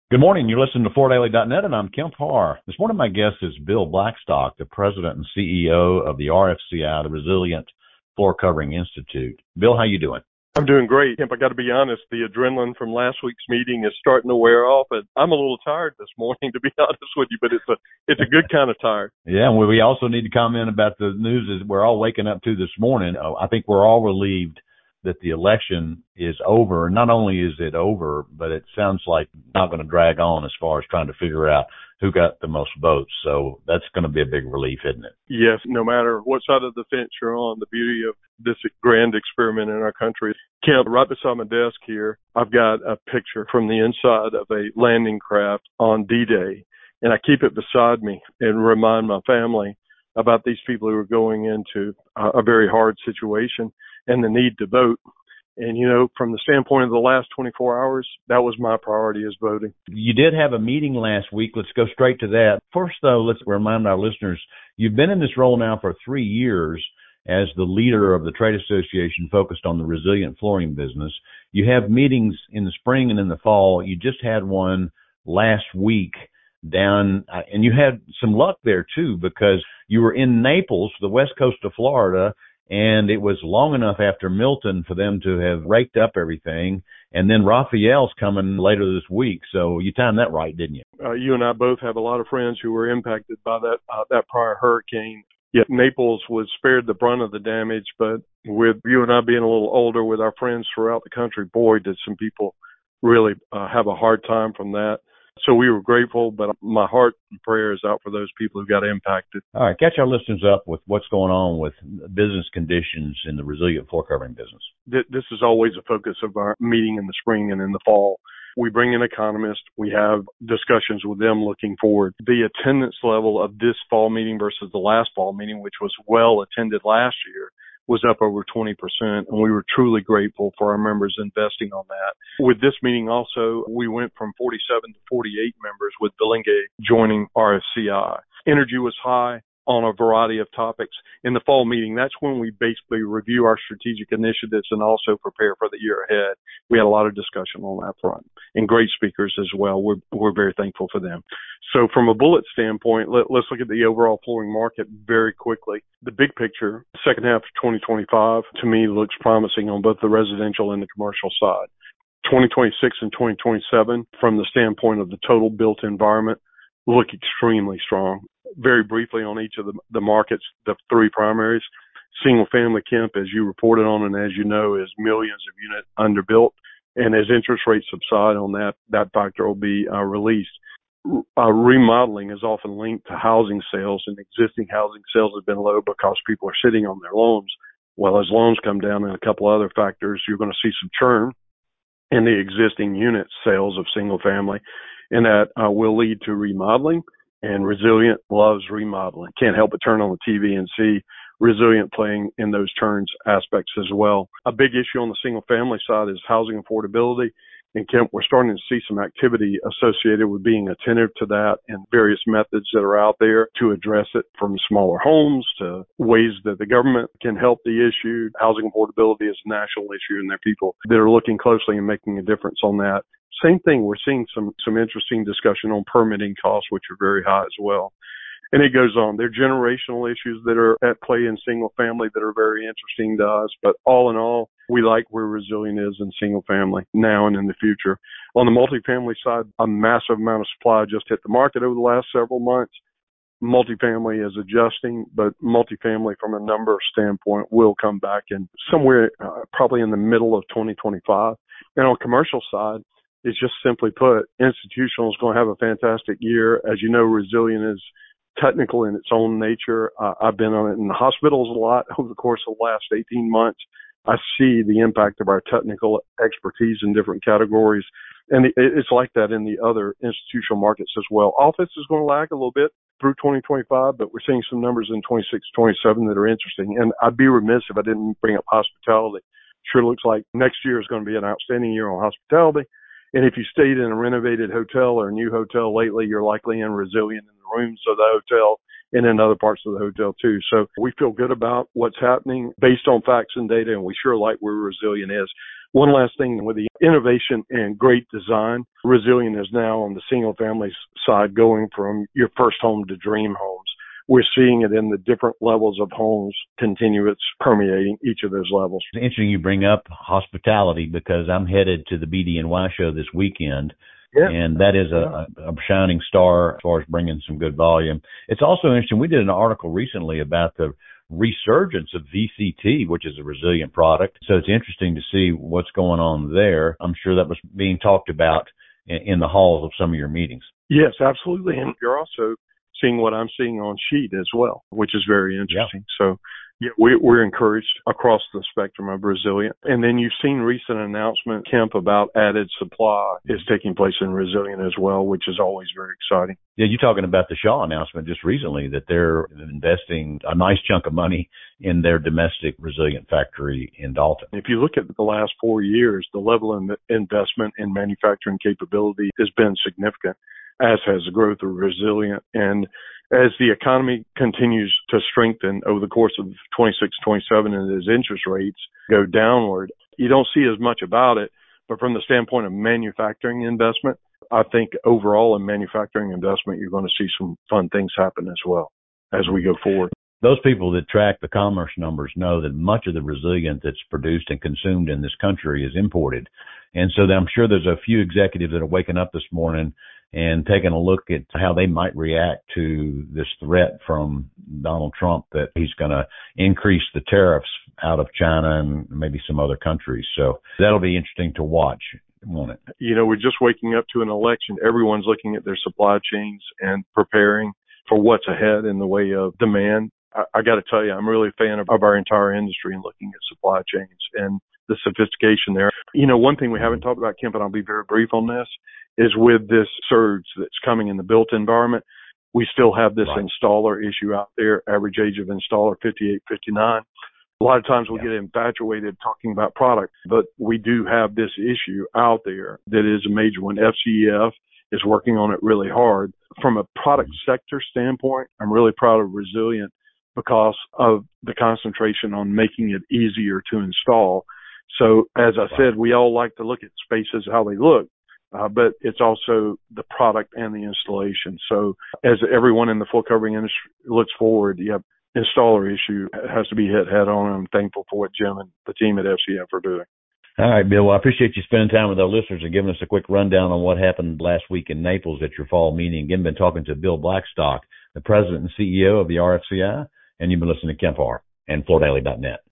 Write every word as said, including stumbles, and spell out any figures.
Good morning. You're listening to Florida Daily dot net, and I'm Kemp Harr. This morning, my guest is Bill Blackstock, the president and C E O of the R F C I, the Resilient Floor Covering Institute. Bill, how you doing? I'm doing great. Kemp, I got to be honest, the adrenaline from last week's meeting is starting to wear off, and I'm a little tired this morning, to be honest with you, but it's a it's a good kind of tired. Yeah, and we also need to comment about the news that we're all waking up to this morning. I think we're all relieved that the election is over. Not only is it over, but it sounds like not going to drag on as far as trying to figure out who got the most votes. So that's going to be a big relief, isn't it? Yes, no matter what side of the fence you're on, the beauty of this grand experiment in our country. Kemp, right beside my desk here, I've got a picture from the inside of a landing craft on D-Day, and I keep it beside me and remind my family about these people who are going into a very hard situation and the need to vote. And, you know, from the standpoint of the last twenty-four hours, that was my priority, is voting. You did have a meeting last week. Let's go straight to that. First, though, let's remind our listeners, you've been in this role now for three years as the leader of the trade association focused on the resilient flooring business. You have meetings in the spring and in the fall. You just had one last week down, and you had some luck there, too, because you were in Naples, the west coast of Florida, and it was long enough after Milton for them to have raked up everything. And then Raphael's coming later this week. So you timed that right, didn't you? Uh, you and I both have a lot of friends who were impacted by that uh, that prior hurricane. Yet Naples was spared the brunt of the damage. But with you and I being a little older, with our friends throughout the country, boy, did some people really uh, have a hard time from that. So we were grateful, but my heart and prayer is out for those people who got impacted. All right, catch our listeners up with what's going on with business conditions in the resilient floor covering business. This is always a focus of our meeting in the spring and in the fall. We bring in economists. We have discussions with them looking forward. The attendance level of this fall meeting versus the last fall meeting, which was well attended last year, was up over twenty percent, and we were truly grateful for our members investing on that. With this meeting also, we went from forty-seven to forty-eight members, with Billingay joining R F C I. Energy was high on a variety of topics. In the fall meeting, that's when we basically review our strategic initiatives and also prepare for the year ahead. We had a lot of discussion on that front, and great speakers as well. We're, we're very thankful for them. So from a bullet standpoint, let, let's look at the overall flooring market very quickly. The big picture, second half of twenty twenty-five, to me looks promising on both the residential and the commercial side. twenty twenty-six and twenty twenty-seven, from the standpoint of the total built environment, look extremely strong. Very briefly on each of the, the markets, the three primaries. Single family, Kemp, as you reported on and as you know, is millions of units underbuilt. And as interest rates subside on that, that factor will be uh, released. Uh, remodeling is often linked to housing sales, and existing housing sales have been low because people are sitting on their loans. Well, as loans come down and a couple other factors, you're going to see some churn in the existing unit sales of single family, and that uh, will lead to remodeling. And Resilient loves remodeling. Can't help but turn on the T V and see Resilient playing in those turns aspects as well. A big issue on the single family side is housing affordability. And Kemp, we're starting to see some activity associated with being attentive to that and various methods that are out there to address it, from smaller homes to ways that the government can help the issue. Housing affordability is a national issue, and there are people that are looking closely and making a difference on that. Same thing, we're seeing some, some interesting discussion on permitting costs, which are very high as well. And it goes on. There are generational issues that are at play in single family that are very interesting to us. But all in all, we like where Resilient is in single family now and in the future. On the multifamily side, a massive amount of supply just hit the market over the last several months. Multifamily is adjusting, but multifamily from a number standpoint will come back in somewhere uh, probably in the middle of twenty twenty-five. And on commercial side, it's just simply put, institutional is going to have a fantastic year. As you know, Resilient is technical in its own nature. Uh, I've been on it in the hospitals a lot over the course of the last eighteen months. I see the impact of our technical expertise in different categories. And it's like that in the other institutional markets as well. Office is going to lag a little bit through twenty twenty-five, but we're seeing some numbers in twenty-six, twenty-seven that are interesting. And I'd be remiss if I didn't bring up hospitality. Sure looks like next year is going to be an outstanding year on hospitality. And if you stayed in a renovated hotel or a new hotel lately, you're likely in Resilient in the rooms of the hotel and in other parts of the hotel too. So we feel good about what's happening based on facts and data, and we sure like where Resilient is. One last thing with the innovation and great design, Resilient is now on the single family side going from your first home to dream homes. We're seeing it in the different levels of homes continue its permeating each of those levels. It's interesting you bring up hospitality because I'm headed to the B D N Y show this weekend. Yeah. And that is a, a shining star as far as bringing some good volume. It's also interesting. We did an article recently about the resurgence of V C T, which is a Resilient product. So it's interesting to see what's going on there. I'm sure that was being talked about in, in the halls of some of your meetings. Yes, absolutely. And you're also seeing what I'm seeing on sheet as well, which is very interesting. Yeah. So yeah, we, we're encouraged across the spectrum of Resilient. And then you've seen recent announcement, Kemp, about added supply is taking place in Resilient as well, which is always very exciting. Yeah, you're talking about the Shaw announcement just recently that they're investing a nice chunk of money in their domestic Resilient factory in Dalton. If you look at the last four years, the level of investment in manufacturing capability has been significant, as has the growth of Resilient. And as the economy continues to strengthen over the course of twenty-six, twenty-seven, and as interest rates go downward, you don't see as much about it. But from the standpoint of manufacturing investment, I think overall in manufacturing investment, you're going to see some fun things happen as well as we go forward. Those people that track the commerce numbers know that much of the Resilient that's produced and consumed in this country is imported. And so I'm sure there's a few executives that are waking up this morning and taking a look at how they might react to this threat from Donald Trump that he's going to increase the tariffs out of China and maybe some other countries. So that'll be interesting to watch, won't it? You know, we're just waking up to an election. Everyone's looking at their supply chains and preparing for what's ahead in the way of demand. I, I got to tell you, I'm really a fan of, of our entire industry and looking at supply chains and the sophistication there. You know, one thing we haven't talked about, Kemp, and I'll be very brief on this, is with this surge that's coming in the built environment, we still have this right. installer issue out there, average age of installer fifty-eight, fifty-nine. A lot of times we yeah. get infatuated talking about product, but we do have this issue out there that is a major one. F C E F is working on it really hard. From a product sector standpoint, I'm really proud of Resilient because of the concentration on making it easier to install. So as I said, we all like to look at spaces, how they look, uh, but it's also the product and the installation. So as everyone in the full covering industry looks forward, the installer issue has to be hit head on. I'm thankful for what Jim and the team at F C F are doing. All right, Bill. Well, I appreciate you spending time with our listeners and giving us a quick rundown on what happened last week in Naples at your fall meeting. Again, been talking to Bill Blackstock, the president and C E O of the R F C I, and you've been listening to Kemp Harr and Florida Daily dot net.